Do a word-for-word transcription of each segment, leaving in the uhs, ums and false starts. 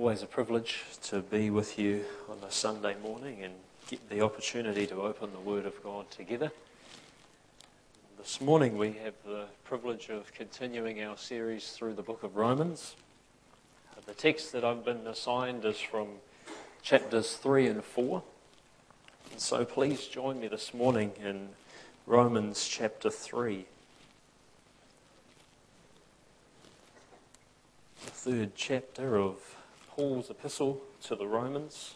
Always a privilege to be with you on a Sunday morning and get the opportunity to open the Word of God together. This morning we have the privilege of continuing our series through the book of Romans. The text that I've been assigned is from chapters three and four. And so please join me this morning in Romans chapter three. The third chapter of Paul's epistle to the Romans.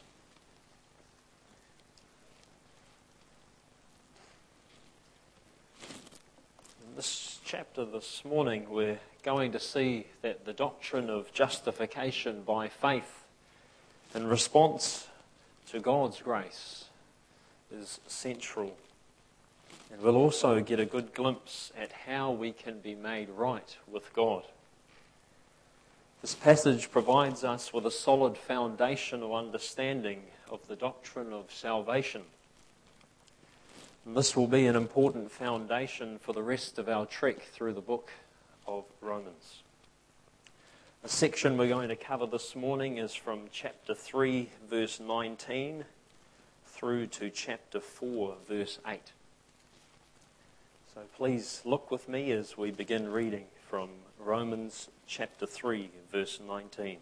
In this chapter this morning we're going to see that the doctrine of justification by faith in response to God's grace is central. And we'll also get a good glimpse at how we can be made right with God. This passage provides us with a solid foundational understanding of the doctrine of salvation. And this will be an important foundation for the rest of our trek through the book of Romans. The section we're going to cover this morning is from chapter three, verse nineteen, through to chapter four, verse eight. So please look with me as we begin reading from Romans chapter three, verse nineteen.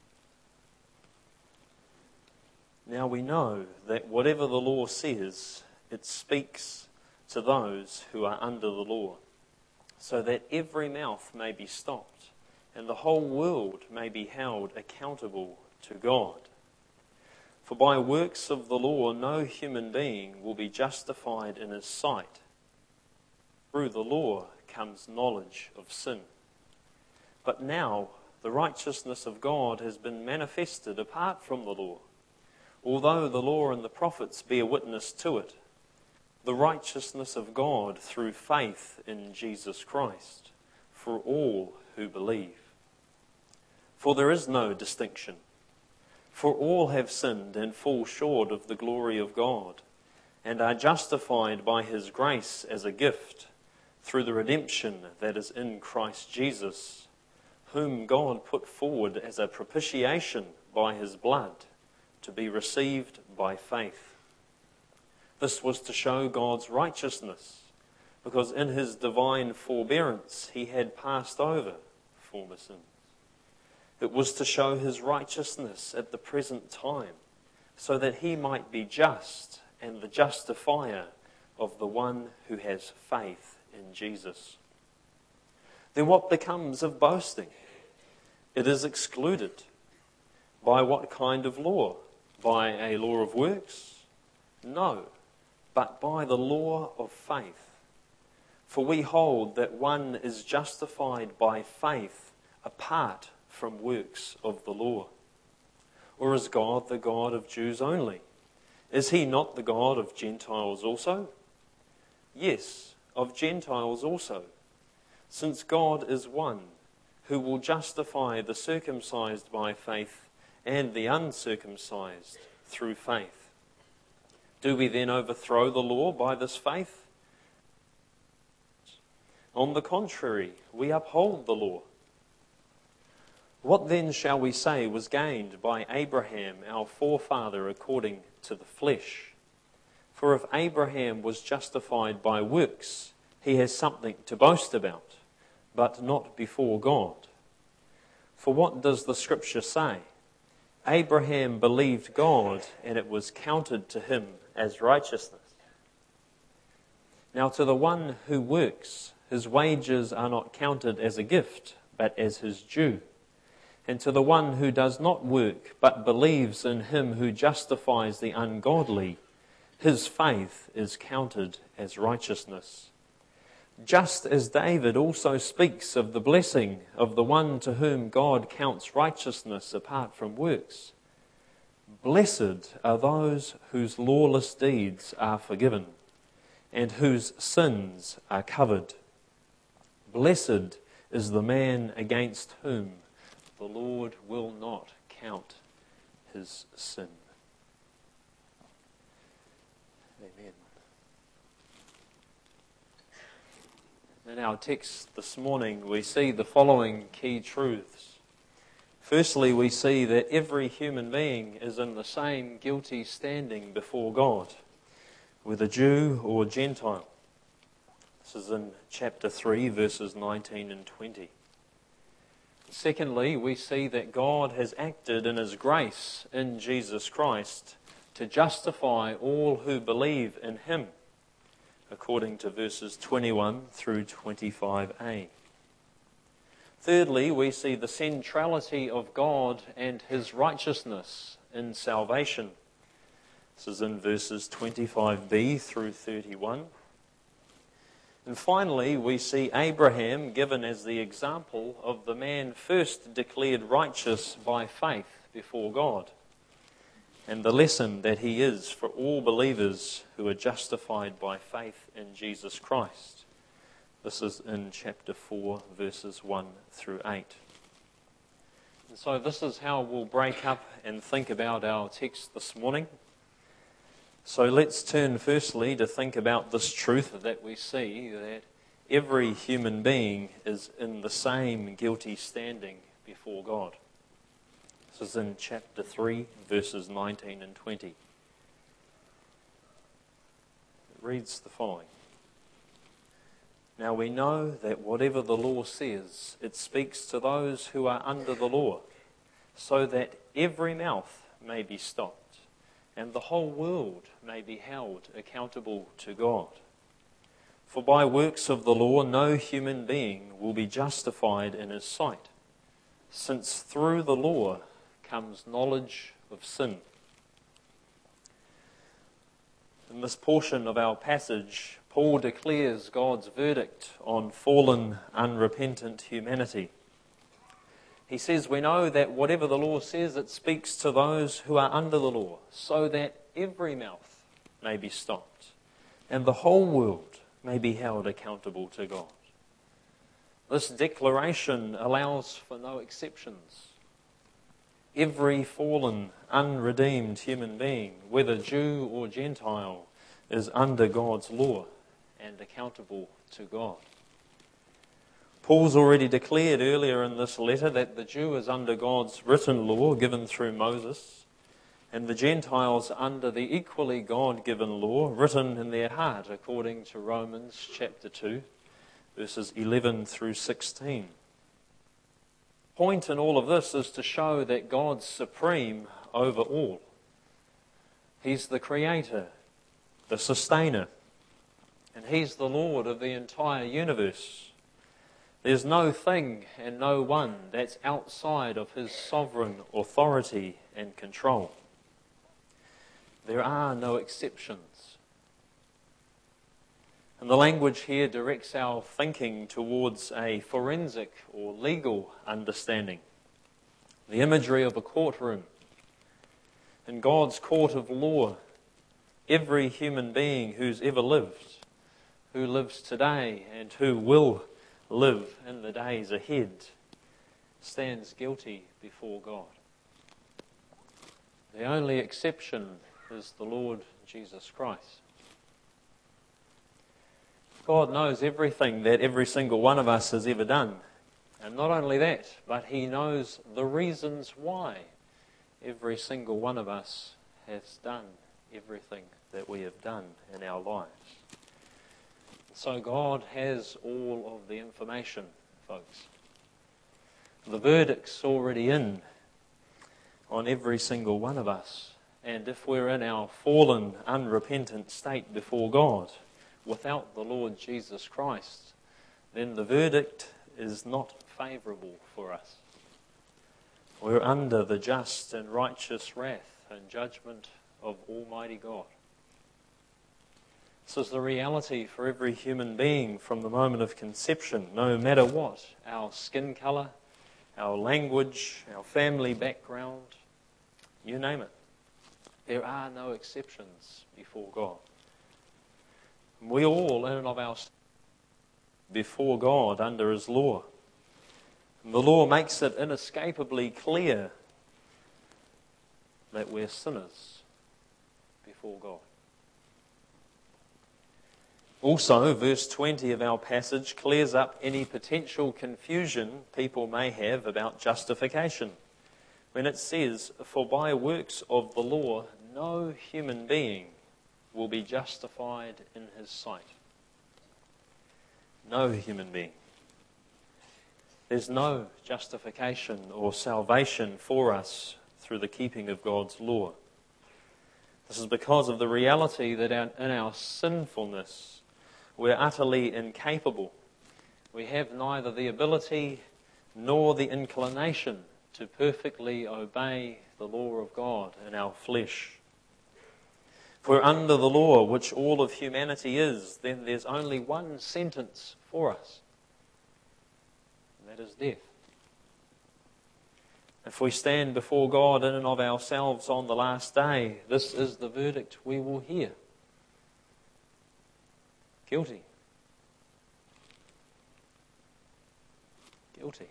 Now we know that whatever the law says, it speaks to those who are under the law, so that every mouth may be stopped, and the whole world may be held accountable to God. For by works of the law no human being will be justified in his sight. Through the law comes knowledge of sin. But now the righteousness of God has been manifested apart from the law. Although the law and the prophets bear witness to it, the righteousness of God through faith in Jesus Christ for all who believe. For there is no distinction. For all have sinned and fall short of the glory of God, and are justified by His grace as a gift, through the redemption that is in Christ Jesus, whom God put forward as a propitiation by His blood, to be received by faith. This was to show God's righteousness, because in His divine forbearance He had passed over former sins. It was to show His righteousness at the present time, so that He might be just and the justifier of the one who has faith in Jesus. Then what becomes of boasting? It is excluded. By what kind of law? By a law of works? No, but by the law of faith. For we hold that one is justified by faith apart from works of the law. Or is God the God of Jews only? Is He not the God of Gentiles also? Yes, of Gentiles also, since God is one, who will justify the circumcised by faith and the uncircumcised through faith. Do we then overthrow the law by this faith? On the contrary, we uphold the law. What then shall we say was gained by Abraham, our forefather, according to the flesh? For if Abraham was justified by works, he has something to boast about, but not before God. For what does the Scripture say? Abraham believed God, and it was counted to him as righteousness. Now to the one who works, his wages are not counted as a gift, but as his due. And to the one who does not work, but believes in Him who justifies the ungodly, his faith is counted as righteousness. Just as David also speaks of the blessing of the one to whom God counts righteousness apart from works. Blessed are those whose lawless deeds are forgiven, and whose sins are covered. Blessed is the man against whom the Lord will not count his sin. Amen. In our text this morning, we see the following key truths. Firstly, we see that every human being is in the same guilty standing before God, whether Jew or Gentile. This is in chapter three, verses nineteen and twenty. Secondly, we see that God has acted in His grace in Jesus Christ to justify all who believe in Him, according to verses twenty-one through twenty-five a. Thirdly, we see the centrality of God and His righteousness in salvation. This is in verses twenty-five b through thirty-one. And finally, we see Abraham given as the example of the man first declared righteous by faith before God, and the lesson that he is for all believers who are justified by faith in Jesus Christ. This is in chapter four, verses one through eight. And so this is how we'll break up and think about our text this morning. So let's turn firstly to think about this truth that we see, that every human being is in the same guilty standing before God. This is in chapter three, verses nineteen and twenty. It reads the following. Now we know that whatever the law says, it speaks to those who are under the law, so that every mouth may be stopped, and the whole world may be held accountable to God. For by works of the law no human being will be justified in his sight, since through the law comes knowledge of sin. In this portion of our passage, Paul declares God's verdict on fallen, unrepentant humanity. He says, we know that whatever the law says, it speaks to those who are under the law, so that every mouth may be stopped, and the whole world may be held accountable to God. This declaration allows for no exceptions. Every fallen, unredeemed human being, whether Jew or Gentile, is under God's law and accountable to God. Paul's already declared earlier in this letter that the Jew is under God's written law given through Moses, and the Gentiles under the equally God-given law written in their heart, according to Romans chapter two, verses eleven through sixteen. The point in all of this is to show that God's supreme over all. He's the creator, the sustainer, and He's the Lord of the entire universe. There's no thing and no one that's outside of His sovereign authority and control. There are no exceptions. And the language here directs our thinking towards a forensic or legal understanding. The imagery of a courtroom. In God's court of law, every human being who's ever lived, who lives today and who will live in the days ahead, stands guilty before God. The only exception is the Lord Jesus Christ. God knows everything that every single one of us has ever done. And not only that, but He knows the reasons why every single one of us has done everything that we have done in our lives. So God has all of the information, folks. The verdict's already in on every single one of us. And if we're in our fallen, unrepentant state before God, without the Lord Jesus Christ, then the verdict is not favourable for us. We're under the just and righteous wrath and judgment of Almighty God. This is the reality for every human being from the moment of conception, no matter what, our skin colour, our language, our family background, you name it. There are no exceptions before God. We all, in and of ourselves, before God under His law. And the law makes it inescapably clear that we're sinners before God. Also, verse twenty of our passage clears up any potential confusion people may have about justification. when it says, "For by works of the law no human being will be justified in his sight." No human being. There's no justification or salvation for us through the keeping of God's law. This is because of the reality that in our sinfulness we're utterly incapable. We have neither the ability nor the inclination to perfectly obey the law of God in our flesh. If we're under the law, which all of humanity is, then there's only one sentence for us, and that is death. If we stand before God in and of ourselves on the last day, this is the verdict we will hear. Guilty. Guilty.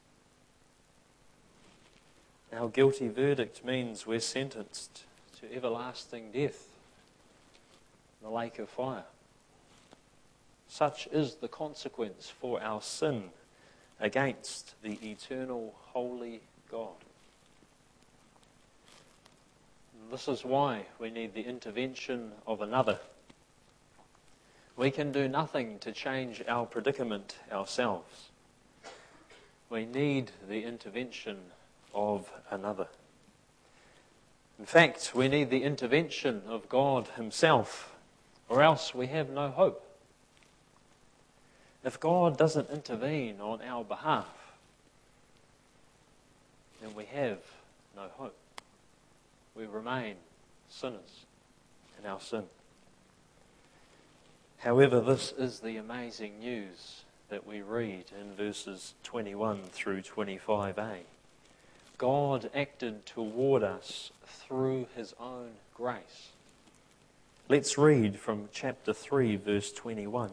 Our guilty verdict means we're sentenced to everlasting death in the lake of fire. Such is the consequence for our sin against the eternal, holy God. And this is why we need the intervention of another. We can do nothing to change our predicament ourselves. We need the intervention of another. In fact, we need the intervention of God Himself, or else we have no hope. If God doesn't intervene on our behalf, then we have no hope. We remain sinners in our sin. However, this is the amazing news that we read in verses twenty-one through twenty-five a. God acted toward us through His own grace. Let's read from chapter three, verse twenty-one.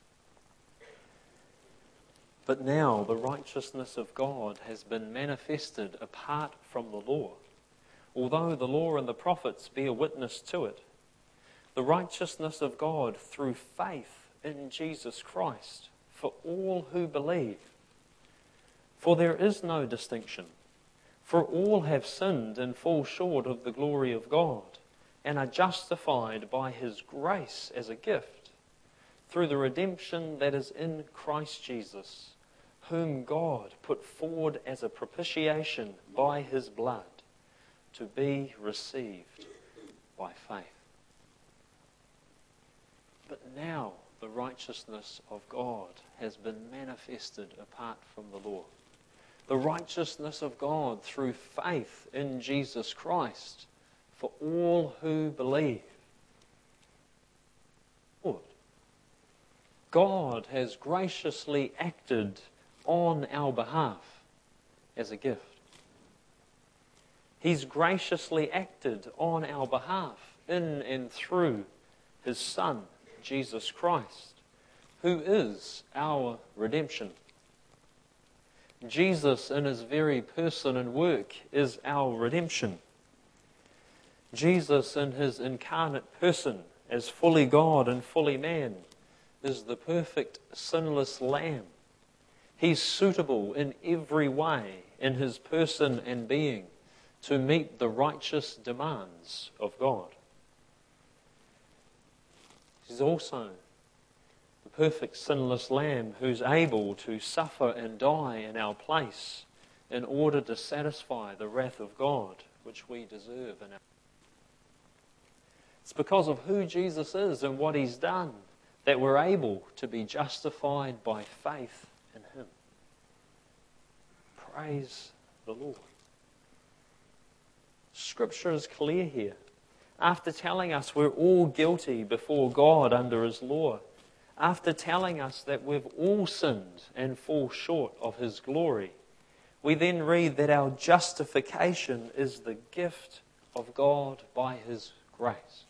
But now the righteousness of God has been manifested apart from the law, although the law and the prophets bear witness to it. The righteousness of God through faith in Jesus Christ for all who believe. For there is no distinction, for all have sinned and fall short of the glory of God, and are justified by His grace as a gift, through the redemption that is in Christ Jesus, whom God put forward as a propitiation by His blood, to be received by faith. But now the righteousness of God has been manifested apart from the law. The righteousness of God through faith in Jesus Christ for all who believe. Lord, God has graciously acted on our behalf as a gift. He's graciously acted on our behalf in and through His Son, Jesus Christ, who is our redemption. Jesus in His very person and work is our redemption. Jesus in His incarnate person as fully God and fully man is the perfect sinless Lamb. He's suitable in every way in His person and being to meet the righteous demands of God. He's also the perfect sinless Lamb who's able to suffer and die in our place in order to satisfy the wrath of God which we deserve. In our... It's because of who Jesus is and what He's done that we're able to be justified by faith in Him. Praise the Lord. Scripture is clear here. After telling us we're all guilty before God under His law, after telling us that we've all sinned and fall short of His glory, we then read that our justification is the gift of God by His grace.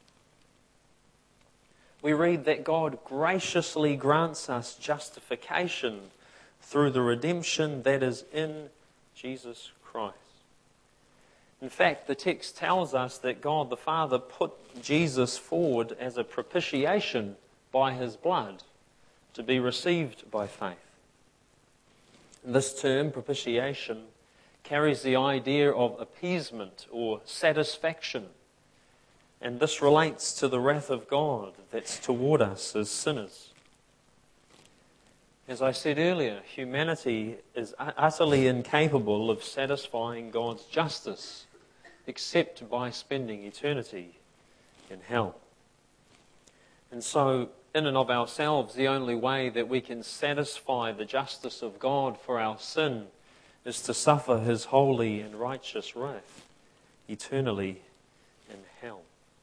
We read that God graciously grants us justification through the redemption that is in Jesus Christ. In fact, the text tells us that God the Father put Jesus forward as a propitiation by His blood to be received by faith. This term, propitiation, carries the idea of appeasement or satisfaction. And this relates to the wrath of God that's toward us as sinners. As I said earlier, humanity is utterly incapable of satisfying God's justice except by spending eternity in hell. And so, in and of ourselves, the only way that we can satisfy the justice of God for our sin is to suffer His holy and righteous wrath eternally in hell.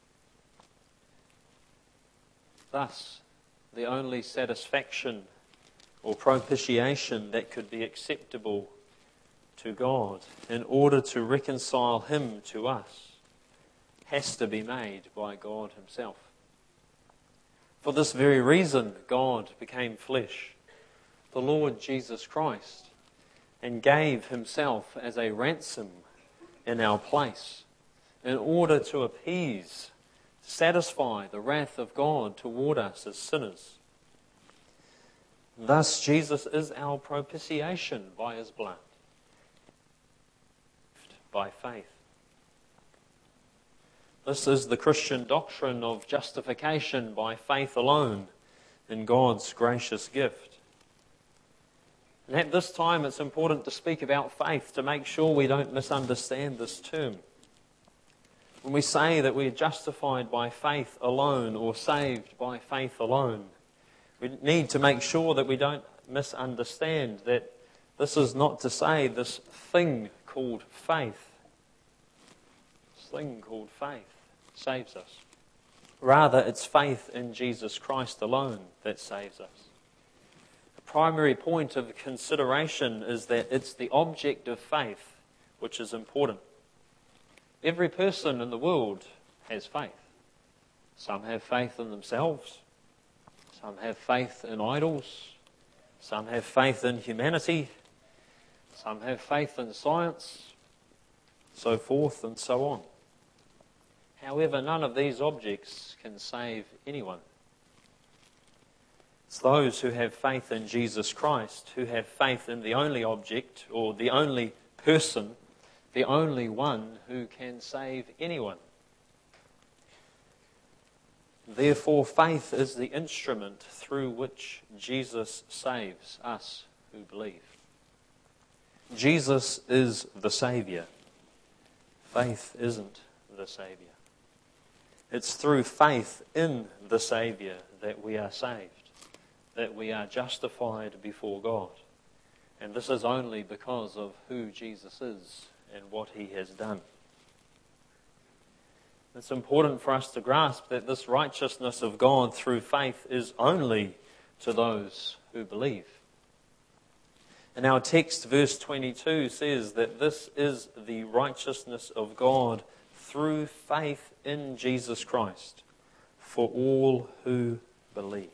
Thus, the only satisfaction or propitiation that could be acceptable to God in order to reconcile Him to us has to be made by God Himself. For this very reason, God became flesh, the Lord Jesus Christ, and gave Himself as a ransom in our place in order to appease, satisfy the wrath of God toward us as sinners. Thus, Jesus is our propitiation by His blood, by faith. This is the Christian doctrine of justification by faith alone in God's gracious gift. And at this time, it's important to speak about faith to make sure we don't misunderstand this term. When we say that we are justified by faith alone or saved by faith alone, we need to make sure that we don't misunderstand that this is not to say this thing called faith. This thing called faith saves us. Rather, it's faith in Jesus Christ alone that saves us. The primary point of consideration is that it's the object of faith which is important. Every person in the world has faith. Some have faith in themselves. Some have faith in idols. Some have faith in humanity. Some have faith in science, so forth and so on. However, none of these objects can save anyone. It's those who have faith in Jesus Christ, who have faith in the only object or the only person, the only one who can save anyone. Therefore, faith is the instrument through which Jesus saves us who believe. Jesus is the Saviour. Faith isn't the Saviour. It's through faith in the Saviour that we are saved, that we are justified before God. And this is only because of who Jesus is and what He has done. It's important for us to grasp that this righteousness of God through faith is only to those who believe. And our text, verse twenty-two, says that this is the righteousness of God through faith in Jesus Christ for all who believe.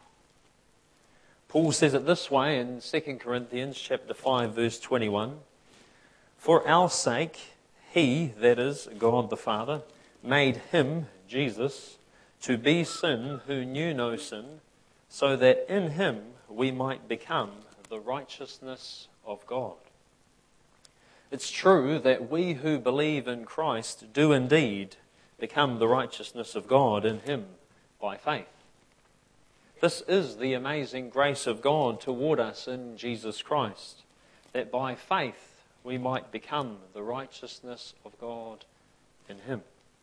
Paul says it this way in Second Corinthians chapter five, verse twenty-one. For our sake, He, that is, God the Father, made Him, Jesus, to be sin who knew no sin, so that in Him we might become the righteousness of God. It's true that we who believe in Christ do indeed become the righteousness of God in Him by faith. This is the amazing grace of God toward us in Jesus Christ, that by faith we might become the righteousness of God in Him.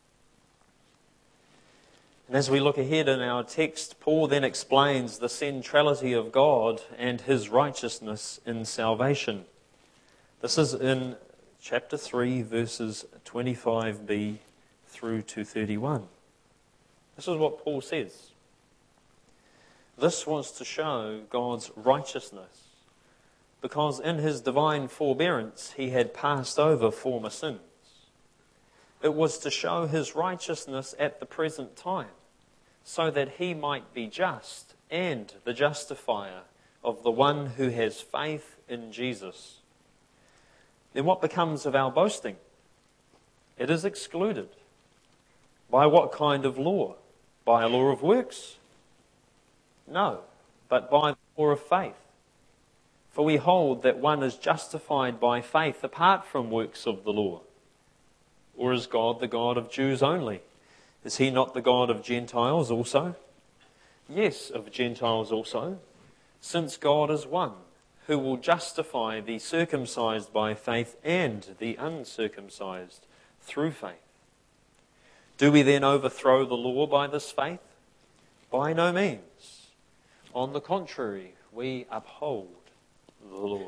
And as we look ahead in our text, Paul then explains the centrality of God and His righteousness in salvation. This is in chapter three, verses twenty-five b through to thirty-one. This is what Paul says. This was to show God's righteousness, because in His divine forbearance He had passed over former sins. It was to show His righteousness at the present time, so that He might be just and the justifier of the one who has faith in Jesus. Then what becomes of our boasting? It is excluded. By what kind of law? By a law of works? No, but by the law of faith. For we hold that one is justified by faith apart from works of the law. Or is God the God of Jews only? Is he not the God of Gentiles also? Yes, of Gentiles also, since God is one, who will justify the circumcised by faith and the uncircumcised through faith. Do we then overthrow the law by this faith? By no means. On the contrary, we uphold the law.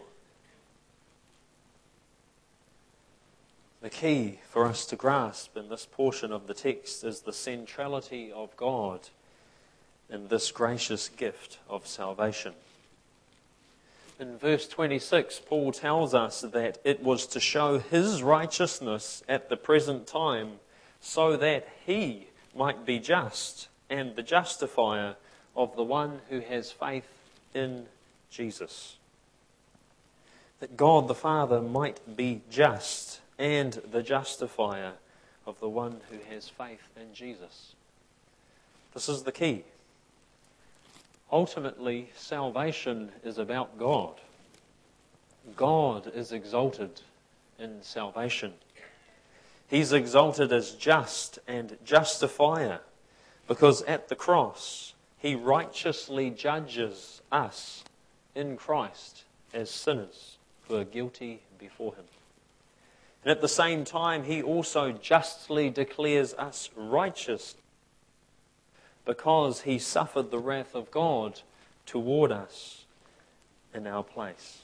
The key for us to grasp in this portion of the text is the centrality of God in this gracious gift of salvation. In verse twenty-six, Paul tells us that it was to show his righteousness at the present time so that he might be just and the justifier of the one who has faith in Jesus. That God the Father might be just and the justifier of the one who has faith in Jesus. This is the key. Ultimately, salvation is about God. God is exalted in salvation. He's exalted as just and justifier because at the cross he righteously judges us in Christ as sinners who are guilty before him. And at the same time, he also justly declares us righteous because he suffered the wrath of God toward us in our place.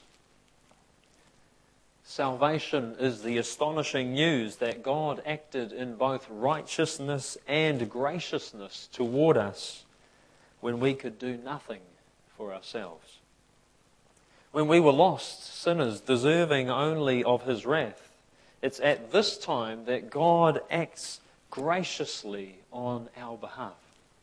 Salvation is the astonishing news that God acted in both righteousness and graciousness toward us when we could do nothing for ourselves. When we were lost sinners, deserving only of his wrath, it's at this time that God acts graciously on our behalf.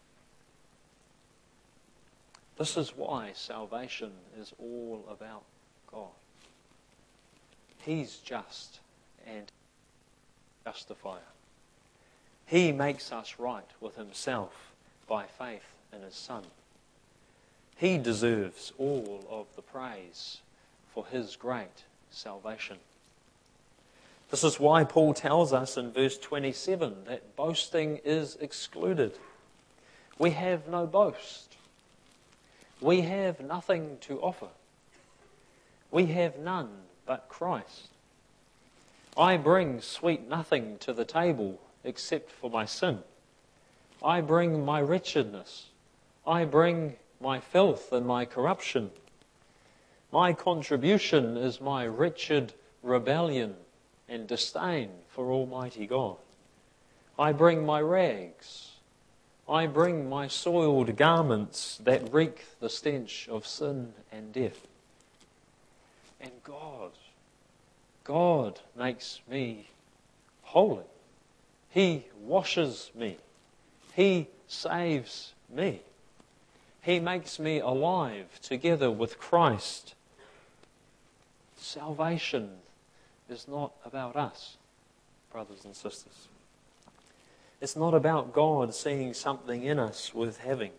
This is why salvation is all about God. He's just and justifier. He makes us right with himself by faith in his Son. He deserves all of the praise for his great salvation. This is why Paul tells us in verse twenty-seven that boasting is excluded. We have no boast. We have nothing to offer. We have none but Christ. I bring sweet nothing to the table except for my sin. I bring my wretchedness. I bring my filth and my corruption. My contribution is my wretched rebellion and disdain for Almighty God. I bring my rags. I bring my soiled garments that reek the stench of sin and death. And God, God makes me holy. He washes me. He saves me. He makes me alive together with Christ. Salvation is not about us, brothers and sisters. It's not about God seeing something in us worth having.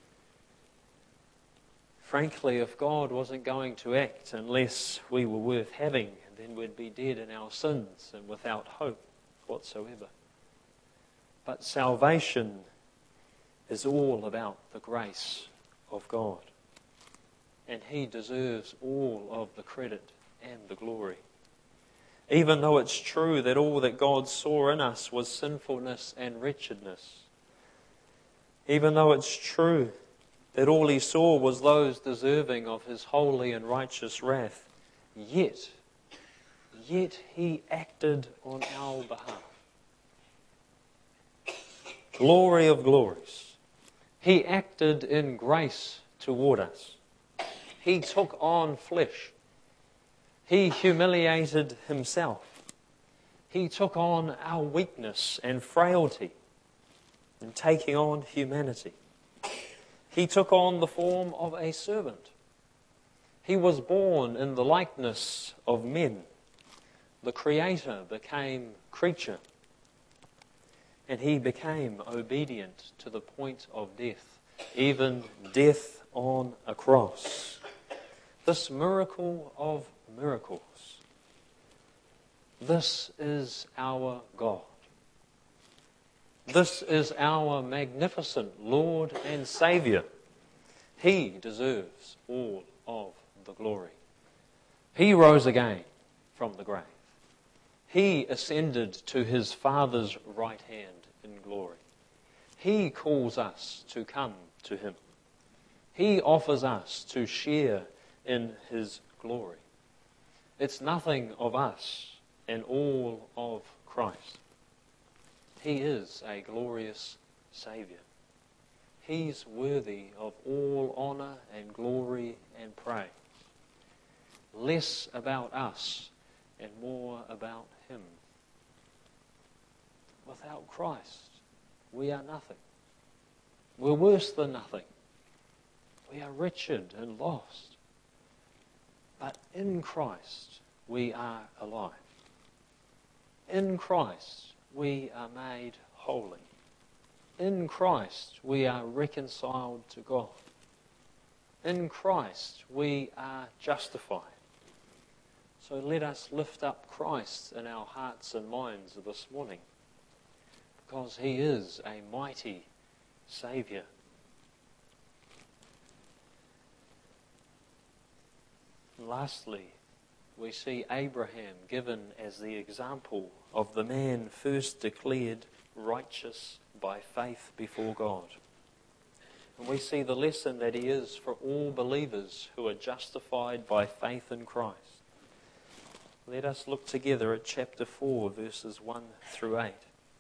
Frankly, if God wasn't going to act unless we were worth having, then we'd be dead in our sins and without hope whatsoever. But salvation is all about the grace of God. And he deserves all of the credit and the glory. Even though it's true that all that God saw in us was sinfulness and wretchedness. Even though it's true that all he saw was those deserving of his holy and righteous wrath. Yet, yet he acted on our behalf. Glory of glories. He acted in grace toward us. He took on flesh. He humiliated himself. He took on our weakness and frailty in taking on humanity. He took on the form of a servant. He was born in the likeness of men. The Creator became creature. And he became obedient to the point of death, even death on a cross. this miracle of miracles. This is our God. This is our magnificent Lord and Saviour. He deserves all of the glory. He rose again from the grave. He ascended to his Father's right hand in glory. He calls us to come to him. He offers us to share in his glory. It's nothing of us and all of Christ. He is a glorious Saviour. He's worthy of all honour and glory and praise. Less about us and more about him. Without Christ, we are nothing. We're worse than nothing. We are wretched and lost. But in Christ, we are alive. In Christ, we are made holy. In Christ, we are reconciled to God. In Christ, we are justified. So let us lift up Christ in our hearts and minds this morning, because he is a mighty Saviour. Lastly, we see Abraham given as the example of the man first declared righteous by faith before God. And we see the lesson that he is for all believers who are justified by faith in Christ. Let us look together at chapter four, verses one through eight.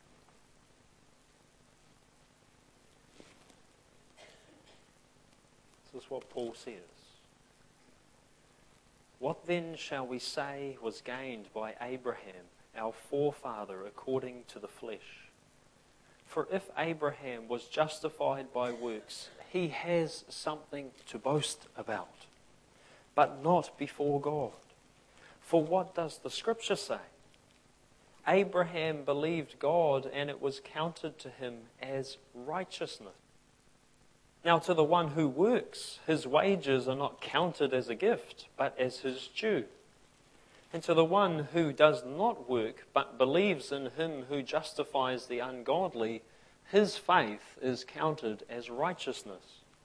This is what Paul says. What then shall we say was gained by Abraham, our forefather, according to the flesh? For if Abraham was justified by works, he has something to boast about, but not before God. For what does the Scripture say? Abraham believed God, and it was counted to him as righteousness. Now to the one who works, his wages are not counted as a gift, but as his due. And to the one who does not work, but believes in him who justifies the ungodly, his faith is counted as righteousness.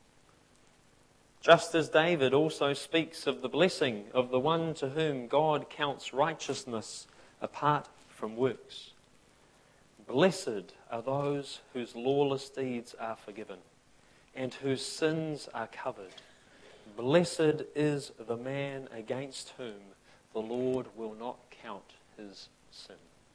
Just as David also speaks of the blessing of the one to whom God counts righteousness apart from works. Blessed are those whose lawless deeds are forgiven, and whose sins are covered. Blessed is the man against whom the Lord will not count his sin.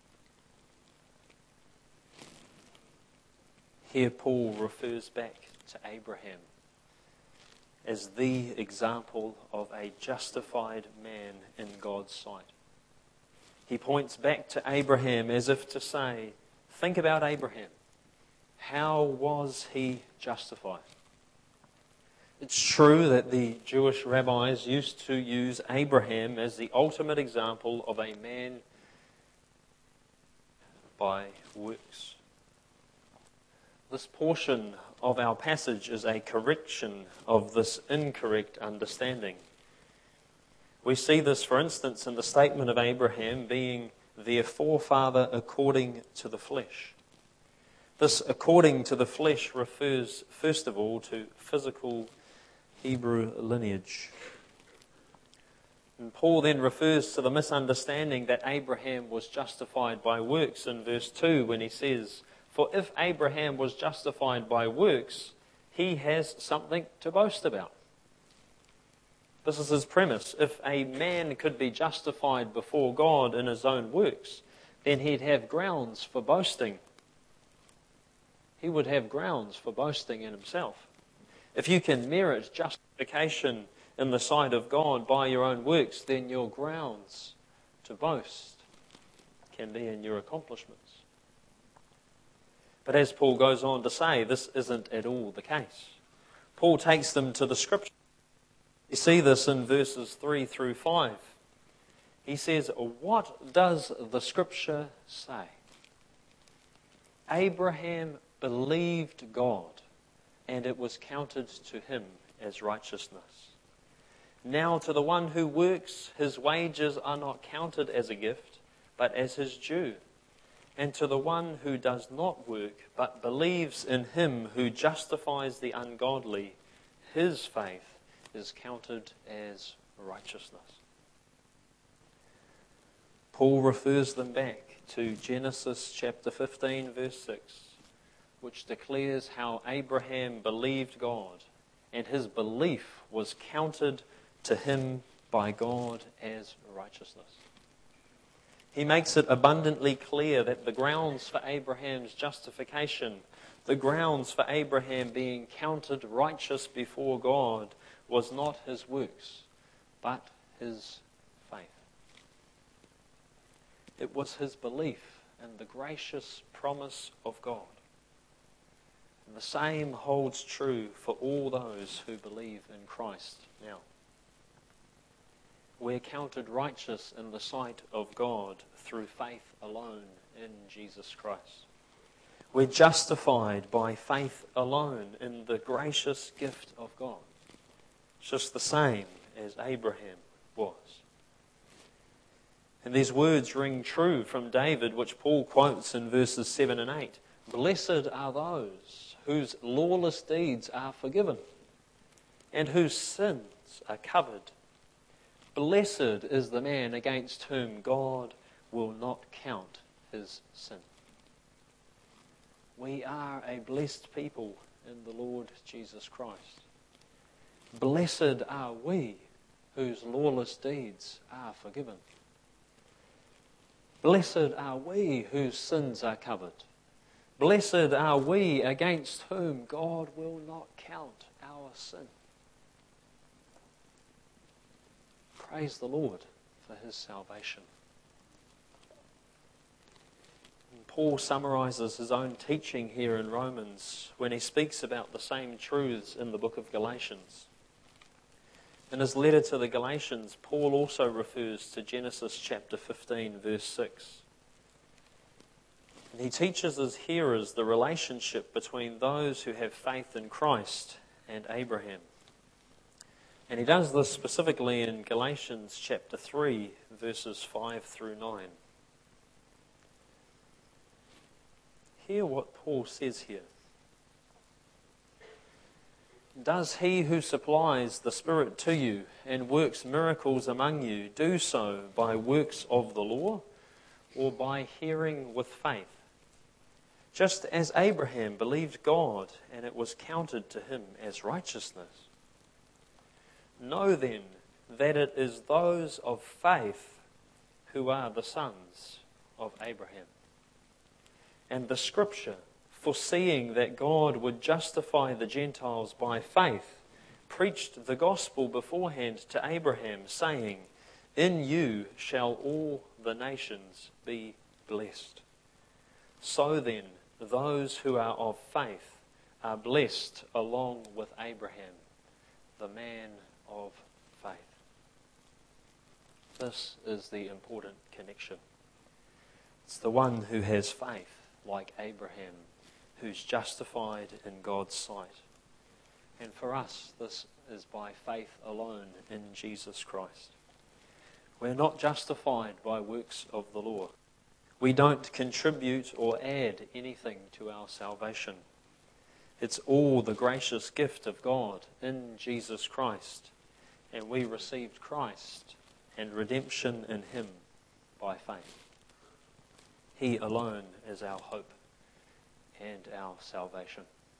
Here Paul refers back to Abraham as the example of a justified man in God's sight. He points back to Abraham as if to say, think about Abraham. How was he justified? It's true that the Jewish rabbis used to use Abraham as the ultimate example of a man by works. This portion of our passage is a correction of this incorrect understanding. We see this, for instance, in the statement of Abraham being their forefather according to the flesh. This according to the flesh refers, first of all, to physical Hebrew lineage. And Paul then refers to the misunderstanding that Abraham was justified by works in verse two when he says, for if Abraham was justified by works, he has something to boast about. This is his premise. If a man could be justified before God in his own works, then he'd have grounds for boasting. He would have grounds for boasting in himself. If you can merit justification in the sight of God by your own works, then your grounds to boast can be in your accomplishments. But as Paul goes on to say, this isn't at all the case. Paul takes them to the Scripture. You see this in verses three through five. He says, what does the Scripture say? Abraham believed God, and it was counted to him as righteousness. Now to the one who works, his wages are not counted as a gift, but as his due. And to the one who does not work, but believes in him who justifies the ungodly, his faith is counted as righteousness. Paul refers them back to Genesis chapter fifteen, verse six, which declares how Abraham believed God, and his belief was counted to him by God as righteousness. He makes it abundantly clear that the grounds for Abraham's justification, the grounds for Abraham being counted righteous before God, was not his works, but his faith. It was his belief in the gracious promise of God. And the same holds true for all those who believe in Christ now. We're counted righteous in the sight of God through faith alone in Jesus Christ. We're justified by faith alone in the gracious gift of God. It's just the same as Abraham was. And these words ring true from David, which Paul quotes in verses seven and eight. Blessed are those whose lawless deeds are forgiven and whose sins are covered. Blessed is the man against whom God will not count his sin. We are a blessed people in the Lord Jesus Christ. Blessed are we whose lawless deeds are forgiven. Blessed are we whose sins are covered. Blessed are we against whom God will not count our sin. Praise the Lord for his salvation. And Paul summarizes his own teaching here in Romans when he speaks about the same truths in the book of Galatians. In his letter to the Galatians, Paul also refers to Genesis chapter fifteen, verse six. And he teaches his hearers the relationship between those who have faith in Christ and Abraham. And he does this specifically in Galatians chapter three, verses five through nine. Hear what Paul says here. Does he who supplies the Spirit to you and works miracles among you do so by works of the law or by hearing with faith? Just as Abraham believed God and it was counted to him as righteousness. Know then that it is those of faith who are the sons of Abraham. And the Scripture, foreseeing that God would justify the Gentiles by faith, preached the gospel beforehand to Abraham, saying, In you shall all the nations be blessed. So then, those who are of faith are blessed along with Abraham, the man of faith. This is the important connection. It's the one who has faith, like Abraham, who's justified in God's sight. And for us, this is by faith alone in Jesus Christ. We're not justified by works of the law. We don't contribute or add anything to our salvation. It's all the gracious gift of God in Jesus Christ. And we received Christ and redemption in him by faith. He alone is our hope and our salvation.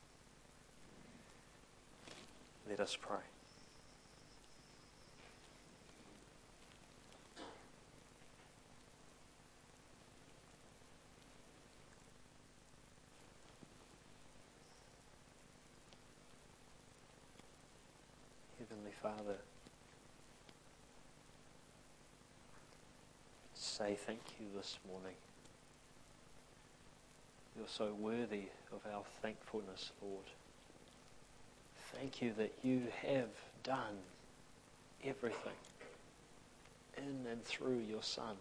Let us pray. Heavenly Father, say thank you this morning. You're so worthy of our thankfulness, Lord. Thank you that you have done everything in and through your Son.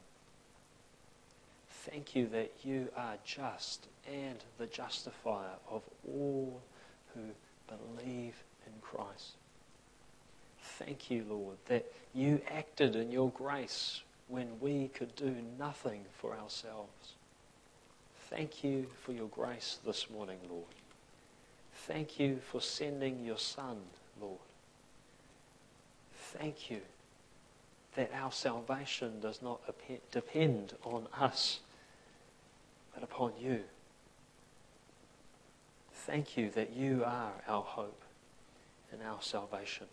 Thank you that you are just and the justifier of all who believe in Christ. Thank you, Lord, that you acted in your grace when we could do nothing for ourselves. Thank you for your grace this morning, Lord. Thank you for sending your Son, Lord. Thank you that our salvation does not depend on us, but upon you. Thank you that you are our hope and our salvation.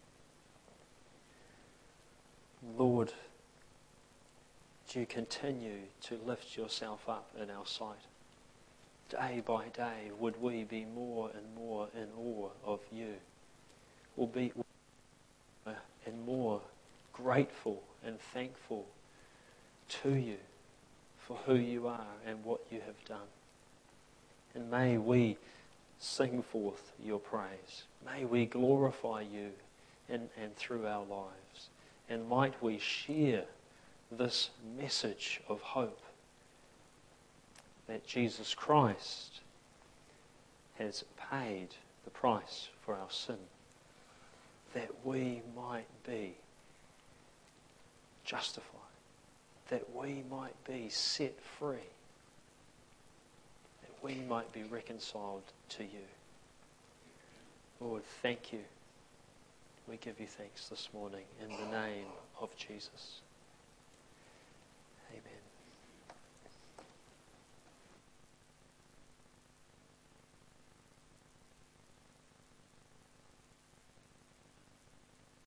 Lord, do you continue to lift yourself up in our sight? Day by day, would we be more and more in awe of you? Or be and more grateful and thankful to you for who you are and what you have done. And may we sing forth your praise. May we glorify you in and through our lives. And might we share this message of hope that Jesus Christ has paid the price for our sin, that we might be justified, that we might be set free, that we might be reconciled to you. Lord, thank you. We give you thanks this morning in the name of Jesus.